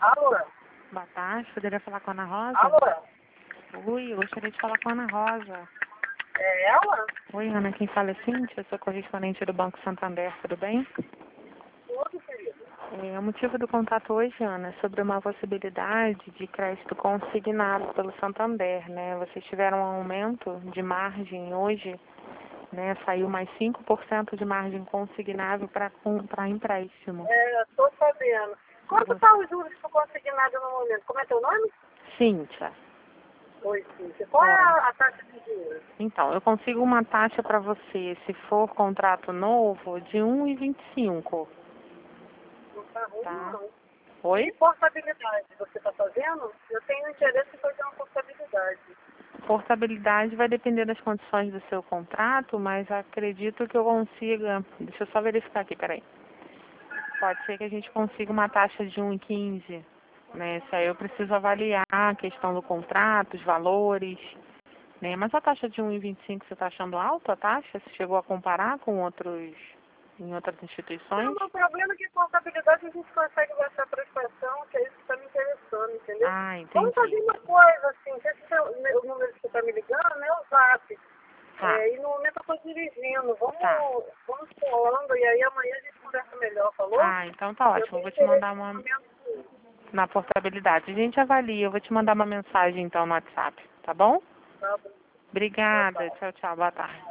Alô? Boa tarde, poderia falar com a Ana Rosa? Alô? Oi, eu gostaria de falar com a Ana Rosa. É ela? Oi, Ana, quem fala é Cíntia, eu sou correspondente do Banco Santander, tudo bem? Tudo, querido. O motivo do contato hoje, Ana, é sobre uma possibilidade de crédito consignado pelo Santander, né? Vocês tiveram um aumento de margem hoje, né? Saiu mais 5% de margem consignável para empréstimo. É, tô sabendo. Quanto tá os juros que eu consignado no momento? Como é teu nome? Cíntia. Oi, Cíntia. Qual é a taxa de juros? Então, eu consigo uma taxa para você, se for contrato novo, de 1,25, Não tá ruim, tá? não. E Oi? portabilidade, você tá fazendo? Eu tenho interesse em fazer uma portabilidade. Portabilidade vai depender das condições do seu contrato, mas acredito que eu consiga. Deixa eu só verificar aqui, peraí. Pode ser que a gente consiga uma taxa de 1,15, né? Isso aí eu preciso avaliar a questão do contrato, os valores, né? Mas a taxa de 1,25 você está achando alta a taxa? Você chegou a comparar com em outras instituições? Não, o problema é que portabilidade a gente consegue baixar a prestação, que é isso que tá me interessando, entendeu? Ah, Vamos fazer entendi. uma coisa, assim, que esse o número que você tá me ligando é o Zap. Tá, E no momento eu tô dirigindo. tá. Vamos falando e aí amanhã a gente conversa melhor, falou? Ah, então tá Eu ótimo. Eu tenho vou te interesse mandar no uma momento. na portabilidade. A gente avalia. Eu vou te mandar uma mensagem então no WhatsApp, tá bom? Tá bom. Tchau, Obrigada. tchau. Tchau, tchau. Boa tarde.